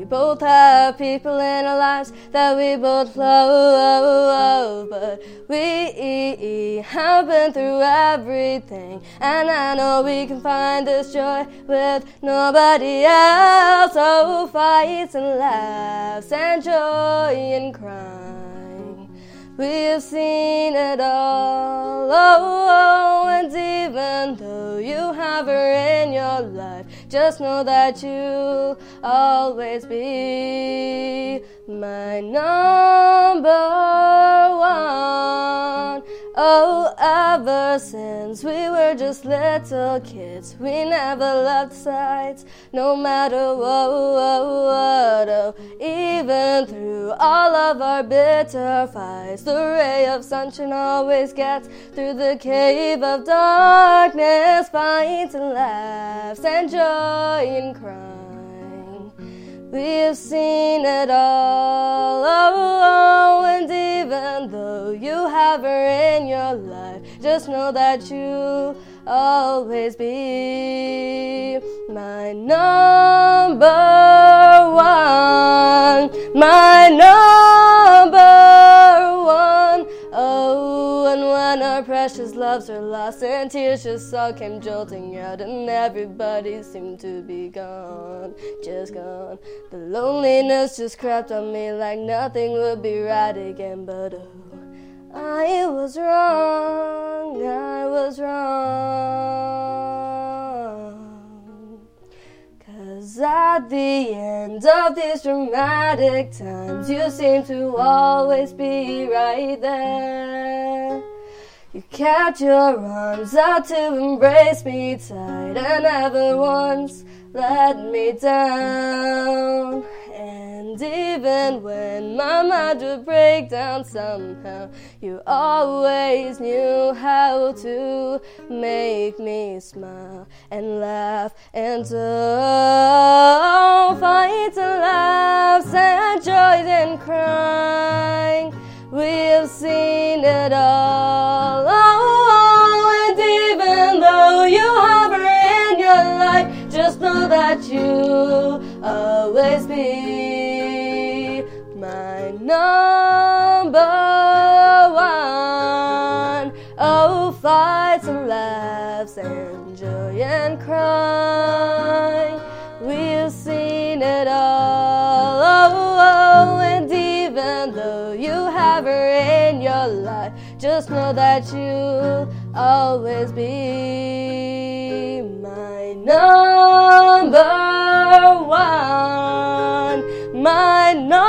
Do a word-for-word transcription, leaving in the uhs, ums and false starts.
both have people in our lives that we both love, but we have been through everything, and I know we can find this joy with nobody else. Oh, fights and laughs and joy and crying, we have seen it all. Oh, and even though you have her in your life, just know that you'll always be my number one. Oh, ever since we were just little kids, we never left sides, no matter what, what, oh. Even through all of our bitter fights, the ray of sunshine always gets through the cave of darkness. Fights and laughs and joy and crying, we have seen it all. Oh, and even though you have her in your life, just know that you'll always be my number one, my number one. Oh, and when our precious loves are lost and tears just all came jolting out, and everybody seemed to be gone, just gone, the loneliness just crept on me like nothing would be right again. But oh, I was wrong, I was wrong, 'cause at the end of these dramatic times, you seem to always be right there. You kept your arms out to embrace me tight and never once let me down. And even when my mind would break down somehow, you always knew how to make me smile and laugh. And oh, fights and laughs and joy and crying, we have seen it all. Oh, and even though you have her in your life, just know that you'll always be my number one. Oh, fights and laughs and joy and crying, we've seen it all. Oh, oh, and even though you have her in your life, just know that you'll always be my number one, my number